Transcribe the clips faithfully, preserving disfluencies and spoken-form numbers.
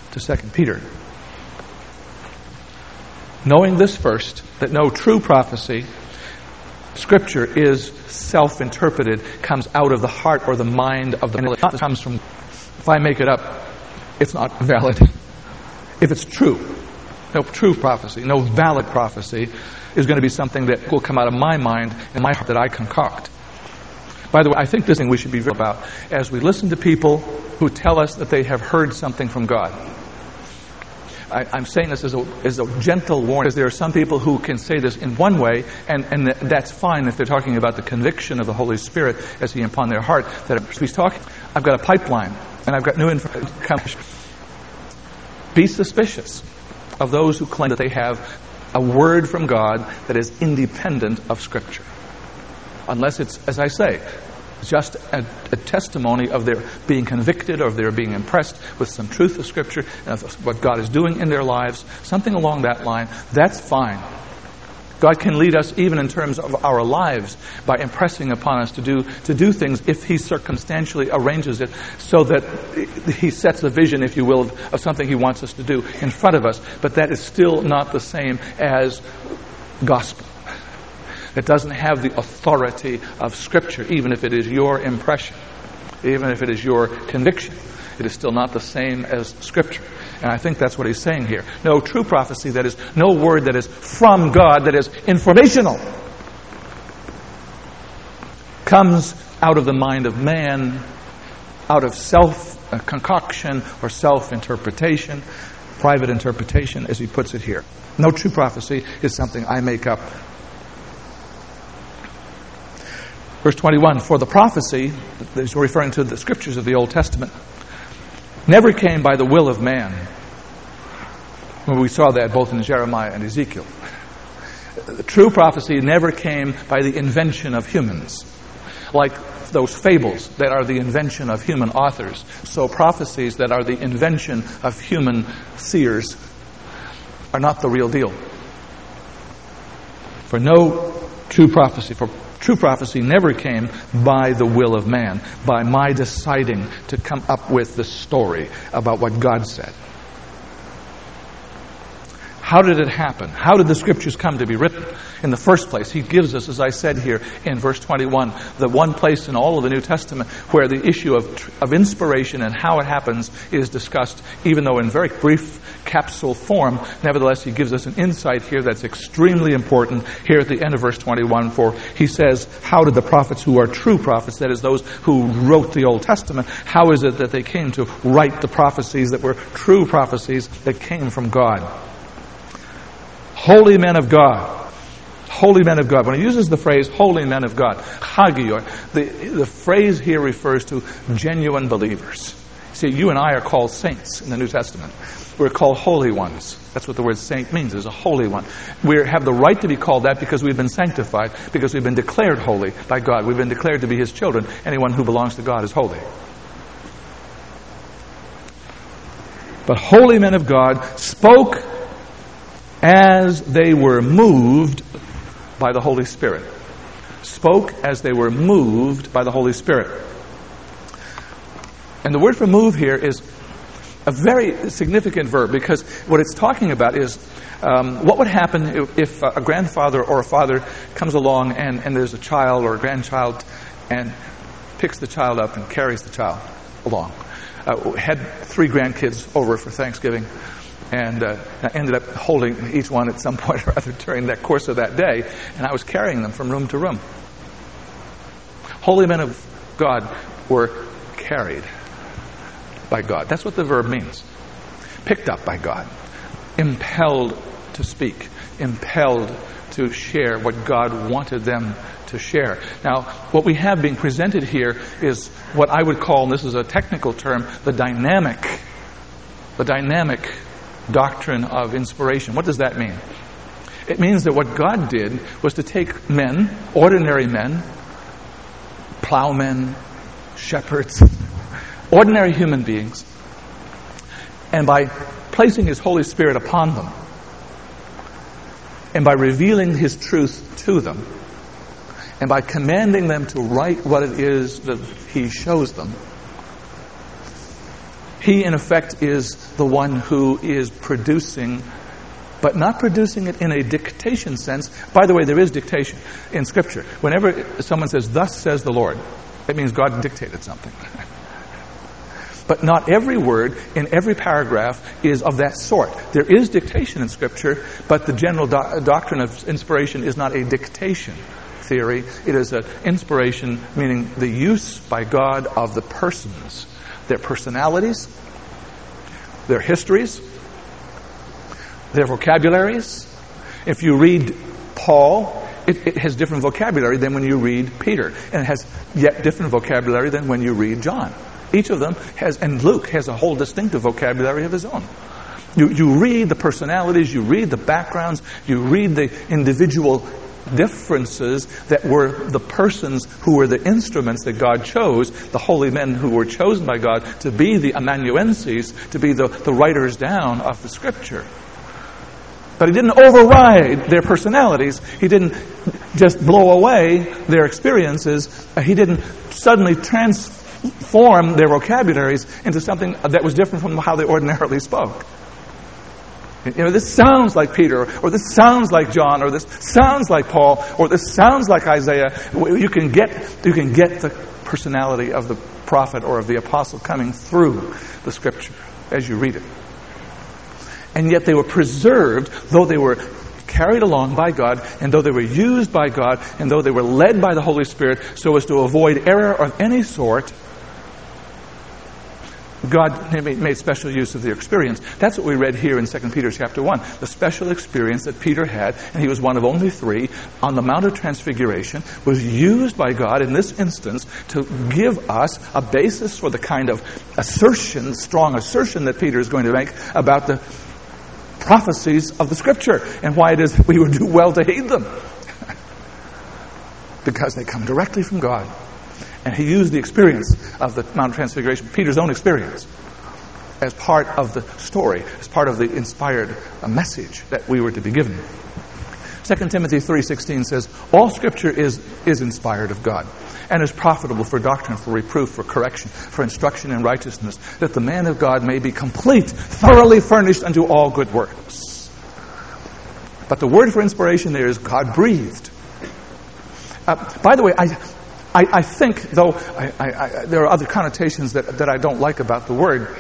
to Second Peter. Knowing this first, that no true prophecy, Scripture is self-interpreted, comes out of the heart or the mind of the man. It comes from, if I make it up, it's not valid. If it's true, no true prophecy, no valid prophecy is going to be something that will come out of my mind and my heart that I concoct. By the way, I think this thing we should be very about as we listen to people who tell us that they have heard something from God. I, I'm saying this as a, as a gentle warning, because there are some people who can say this in one way, and, and that's fine if they're talking about the conviction of the Holy Spirit as He upon their heart. That He's talking, I've got a pipeline, and I've got new information. Be suspicious of those who claim that they have a word from God that is independent of Scripture. Unless it's, as I say, just a, a testimony of their being convicted or of their being impressed with some truth of Scripture and of what God is doing in their lives, something along that line, that's fine. God can lead us even in terms of our lives by impressing upon us to do to do things if He circumstantially arranges it so that He sets a vision, if you will, of, of something He wants us to do in front of us. But that is still not the same as gospel. It doesn't have the authority of Scripture, even if it is your impression, even if it is your conviction. It is still not the same as Scripture. And I think that's what he's saying here. No true prophecy, that is, no word that is from God, that is informational, comes out of the mind of man, out of self-concoction or self-interpretation, private interpretation, as he puts it here. No true prophecy is something I make up. Verse twenty-one, for the prophecy, he's referring to the Scriptures of the Old Testament, never came by the will of man. Well, we saw that both in Jeremiah and Ezekiel. The true prophecy never came by the invention of humans. Like those fables that are the invention of human authors, so prophecies that are the invention of human seers are not the real deal. For no true prophecy, for true prophecy never came by the will of man, by my deciding to come up with the story about what God said. How did it happen? How did the Scriptures come to be written? In the first place, he gives us, as I said here in verse twenty-one, the one place in all of the New Testament where the issue of, of inspiration and how it happens is discussed, even though in very brief capsule form. Nevertheless, he gives us an insight here that's extremely important here at the end of verse twenty-one. For he says, how did the prophets who are true prophets, that is those who wrote the Old Testament, how is it that they came to write the prophecies that were true prophecies that came from God? Holy men of God. Holy men of God. When he uses the phrase holy men of God, hagioi, the, the phrase here refers to genuine believers. See, you and I are called saints in the New Testament. We're called holy ones. That's what the word saint means, is a holy one. We have the right to be called that because we've been sanctified, because we've been declared holy by God. We've been declared to be His children. Anyone who belongs to God is holy. But holy men of God spoke as they were moved by the Holy Spirit. Spoke as they were moved by the Holy Spirit. And the word for move here is a very significant verb, because what it's talking about is um, what would happen if, if a grandfather or a father comes along and, and there's a child or a grandchild and picks the child up and carries the child along. Uh, had three grandkids over for Thanksgiving. And uh, I ended up holding each one at some point or other during that course of that day. And I was carrying them from room to room. Holy men of God were carried by God. That's what the verb means. Picked up by God. Impelled to speak. Impelled to share what God wanted them to share. Now, what we have being presented here is what I would call, and this is a technical term, the dynamic, the dynamic doctrine of inspiration. What does that mean? It means that what God did was to take men, ordinary men, plowmen, shepherds, ordinary human beings, and by placing His Holy Spirit upon them, and by revealing His truth to them, and by commanding them to write what it is that He shows them, He, in effect, is the one who is producing, but not producing it in a dictation sense. By the way, there is dictation in Scripture. Whenever someone says, "Thus says the Lord," it means God dictated something. But not every word in every paragraph is of that sort. There is dictation in Scripture, but the general do- doctrine of inspiration is not a dictation theory. It is an inspiration, meaning the use by God of the persons, their personalities, their histories, their vocabularies. If you read Paul, it, it has different vocabulary than when you read Peter, and it has yet different vocabulary than when you read John. Each of them has, and Luke has a whole distinctive vocabulary of his own. You, you read the personalities, you read the backgrounds, you read the individual differences that were the persons who were the instruments that God chose, the holy men who were chosen by God to be the amanuenses, to be the, the writers down of the Scripture. But he didn't override their personalities. He didn't just blow away their experiences. He didn't suddenly transform their vocabularies into something that was different from how they ordinarily spoke. You know, this sounds like Peter, or this sounds like John, or this sounds like Paul, or this sounds like Isaiah. You can get, you can get the personality of the prophet or of the apostle coming through the Scripture as you read it. And yet they were preserved, though they were carried along by God, and though they were used by God, and though they were led by the Holy Spirit so as to avoid error of any sort. God made special use of their experience. That's what we read here in Second Peter chapter one. The special experience that Peter had, and he was one of only three, on the Mount of Transfiguration, was used by God in this instance to give us a basis for the kind of assertion, strong assertion that Peter is going to make about the prophecies of the Scripture and why it is that we would do well to heed them. Because they come directly from God. And he used the experience of the Mount of Transfiguration, Peter's own experience, as part of the story, as part of the inspired message that we were to be given. Second Timothy three sixteen says, all Scripture is, is inspired of God and is profitable for doctrine, for reproof, for correction, for instruction in righteousness, that the man of God may be complete, thoroughly furnished unto all good works. But the word for inspiration there is God-breathed. Uh, by the way, I... I, I think, though I, I, I, there are other connotations that, that I don't like about the word,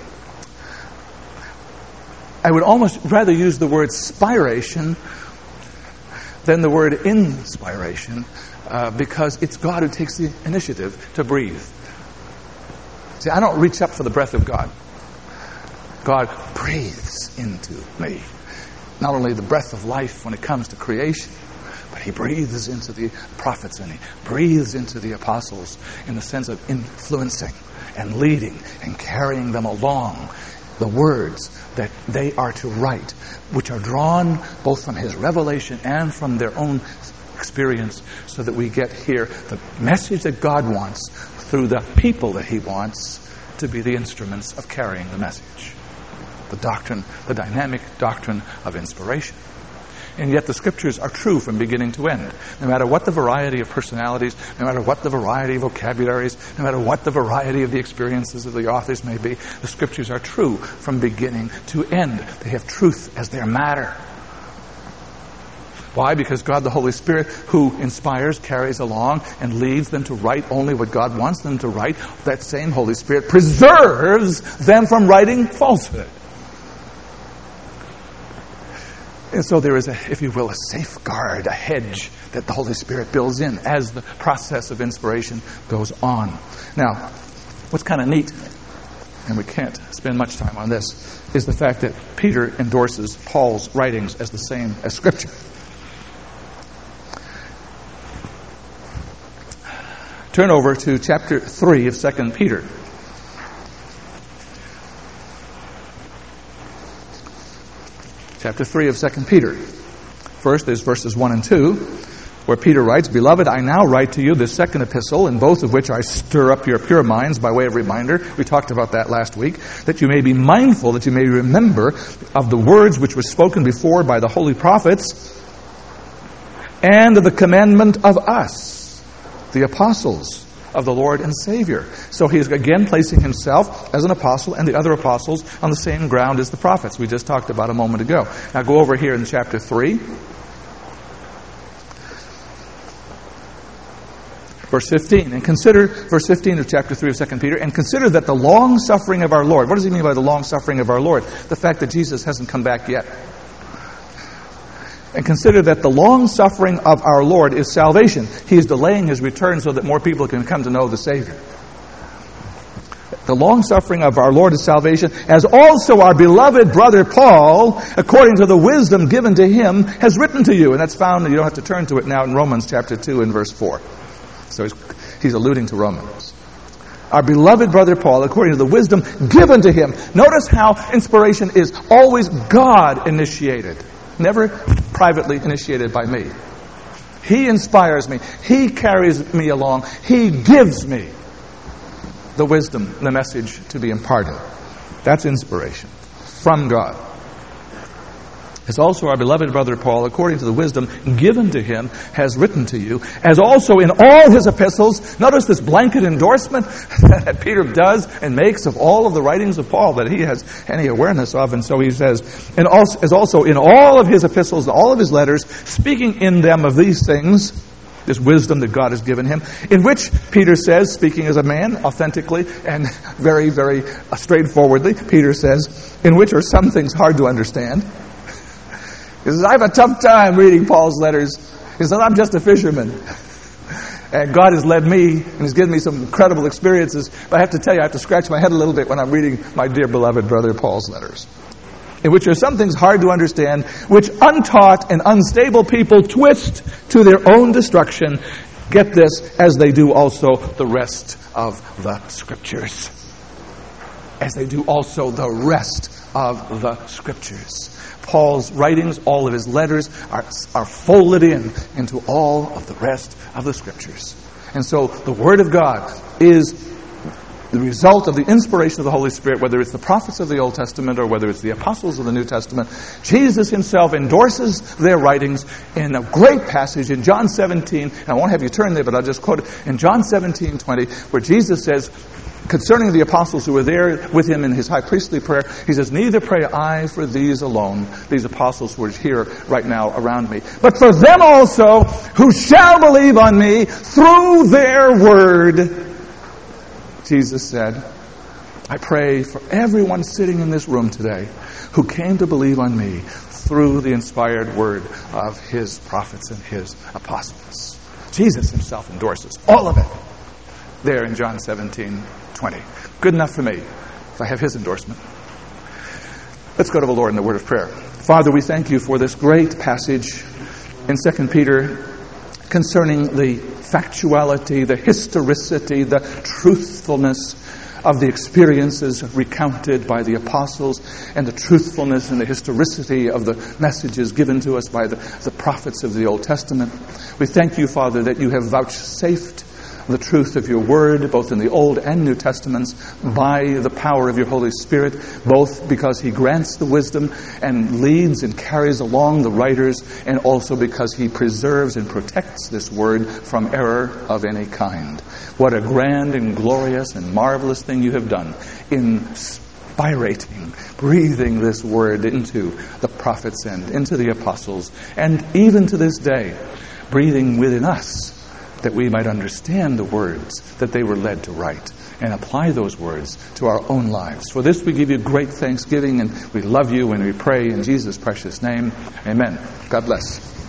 I would almost rather use the word spiration than the word inspiration, uh, because it's God who takes the initiative to breathe. See, I don't reach up for the breath of God. God breathes into me. Not only the breath of life when it comes to creation, but he breathes into the prophets and he breathes into the apostles in the sense of influencing and leading and carrying them along the words that they are to write, which are drawn both from his revelation and from their own experience, so that we get here the message that God wants through the people that he wants to be the instruments of carrying the message. The doctrine, the dynamic doctrine of inspiration. And yet the Scriptures are true from beginning to end. No matter what the variety of personalities, no matter what the variety of vocabularies, no matter what the variety of the experiences of the authors may be, the Scriptures are true from beginning to end. They have truth as their matter. Why? Because God the Holy Spirit, who inspires, carries along, and leads them to write only what God wants them to write, that same Holy Spirit preserves them from writing falsehood. And so there is, a, if you will, a safeguard, a hedge that the Holy Spirit builds in as the process of inspiration goes on. Now, what's kind of neat, and we can't spend much time on this, is the fact that Peter endorses Paul's writings as the same as Scripture. Turn over to chapter three of Second Peter. Chapter three of Second Peter. First, there's verses one and two, where Peter writes, Beloved, I now write to you this second epistle, in both of which I stir up your pure minds by way of reminder. We talked about that last week. That you may be mindful, that you may remember of the words which were spoken before by the holy prophets, and of the commandment of us, the apostles, of the Lord and Savior. So he's again placing himself as an apostle and the other apostles on the same ground as the prophets we just talked about a moment ago. Now go over here in chapter three. Verse fifteen, and consider, verse fifteen of chapter three of Second Peter, and consider that the long suffering of our Lord. What does he mean by the long suffering of our Lord? The fact that Jesus hasn't come back yet. And consider that the long suffering of our Lord is salvation. He is delaying his return so that more people can come to know the Savior. The long suffering of our Lord is salvation, as also our beloved brother Paul, according to the wisdom given to him, has written to you. And that's found, you don't have to turn to it now, in Romans chapter two and verse four. So he's, he's alluding to Romans. Our beloved brother Paul, according to the wisdom given to him. Notice how inspiration is always God initiated. Never privately initiated by me. He inspires me. He carries me along. He gives me the wisdom, the message to be imparted. That's inspiration from God. As also our beloved brother Paul, according to the wisdom given to him, has written to you, as also in all his epistles. Notice this blanket endorsement that Peter does and makes of all of the writings of Paul that he has any awareness of. And so he says, and also, as also in all of his epistles, all of his letters, speaking in them of these things, this wisdom that God has given him, in which Peter says, speaking as a man, authentically and very, very straightforwardly, Peter says, in which are some things hard to understand. He says, I have a tough time reading Paul's letters. He says, I'm just a fisherman. And God has led me and has given me some incredible experiences. But I have to tell you, I have to scratch my head a little bit when I'm reading my dear beloved brother Paul's letters, in which are some things hard to understand, which untaught and unstable people twist to their own destruction. Get this, as they do also the rest of the Scriptures. As they do also the rest of the Scriptures. Paul's writings, all of his letters, are, are folded in into all of the rest of the Scriptures. And so the Word of God is the result of the inspiration of the Holy Spirit, whether it's the prophets of the Old Testament or whether it's the apostles of the New Testament. Jesus himself endorses their writings in a great passage in John seventeen. And I won't have you turn there, but I'll just quote it. In John seventeen twenty, where Jesus says, concerning the apostles who were there with him in his high priestly prayer, he says, neither pray I for these alone, these apostles who are here right now around me, but for them also who shall believe on me through their word. Jesus said, I pray for everyone sitting in this room today who came to believe on me through the inspired word of his prophets and his apostles. Jesus himself endorses all of it there in John seventeen twenty. Good enough for me if I have his endorsement. Let's go to the Lord in the word of prayer. Father, we thank you for this great passage in Second Peter concerning the factuality, the historicity, the truthfulness of the experiences recounted by the apostles and the truthfulness and the historicity of the messages given to us by the, the prophets of the Old Testament. We thank you, Father, that you have vouchsafed the truth of your word, both in the Old and New Testaments, by the power of your Holy Spirit, both because he grants the wisdom and leads and carries along the writers, and also because he preserves and protects this word from error of any kind. What a grand and glorious and marvelous thing you have done in spirating, breathing this word into the prophets and into the apostles, and even to this day, breathing within us, that we might understand the words that they were led to write and apply those words to our own lives. For this we give you great thanksgiving, and we love you and we pray in Jesus' precious name. Amen. God bless.